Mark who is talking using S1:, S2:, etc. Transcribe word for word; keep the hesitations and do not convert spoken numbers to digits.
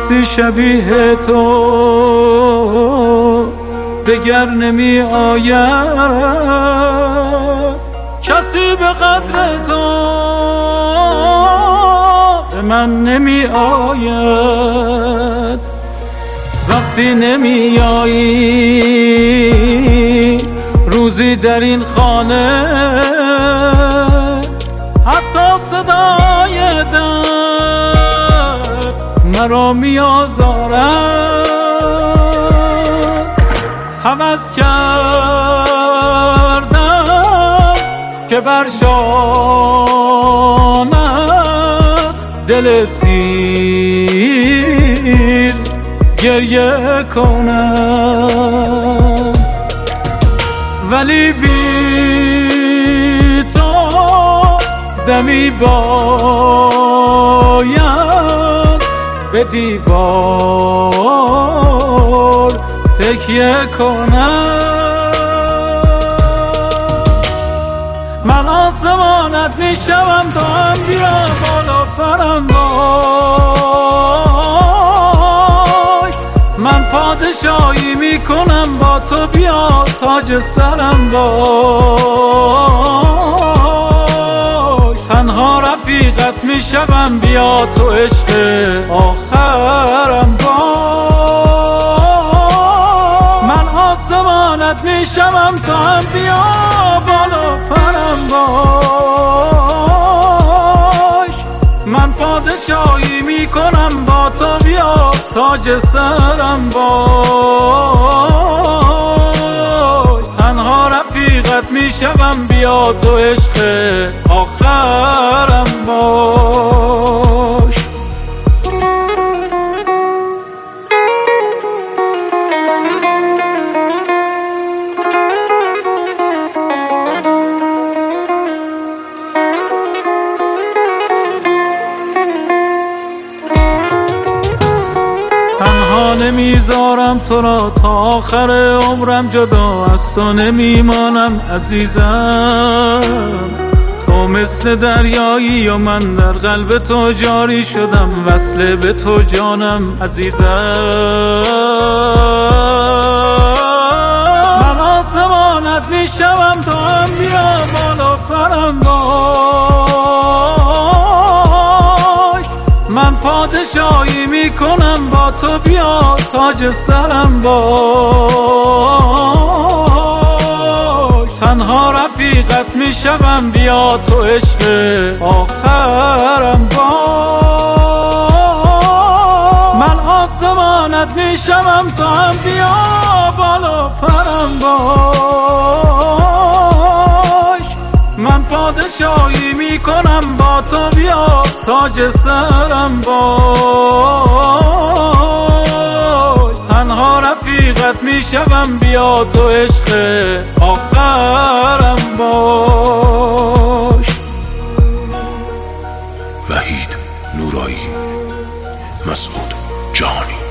S1: کسی شبیه تو دگر نمی آید، کسی به قدر تو به من نمی آید. وقتی نمی آیی روزی در این خانه، حتی صدای در مرا می آزارد. هوس کردم که بر شانت دل سیر گریه کنم، ولی بی تو دمی باید به دیوار تکیه کنم. من آسمانت میشوم تا هم بیا بالا پرم باش، من پادشاهی میکنم با تو بیا تاج سرم باش. تنها رفیقت میشوم بیا تو عشق آخرم باش. من آسمانت میشوم تا هم بیا بالا پرم باش، من پادشاهی میکنم با تو بیا تاج سرم باش. تنها رفیقت میشوم بیا تو عشق آخرم باش. تنها نمیذارم تو را تا آخر عمرم، جدا از تو نمیمانم عزیزم. تو مثل دریایی و من در قلب تو جاری شدم، وصل به تو جانم عزیزم. من آسمانت میشوم تا هم بیا بالا پرم باش، من پادشاهی میکنم با تو بیا تاج سرم باش. تنها رفیقت میشوم بیا تو عشق آخرم باش. من آسمانت میشوم تا هم بیا بالا پرم باش، من پادشاهی میکنم با تو بیا تاج سرم باش. تنها رفیقت میشوم بیا تو عشق آخرم باش.
S2: وحید نورایی، مسعود جهانی.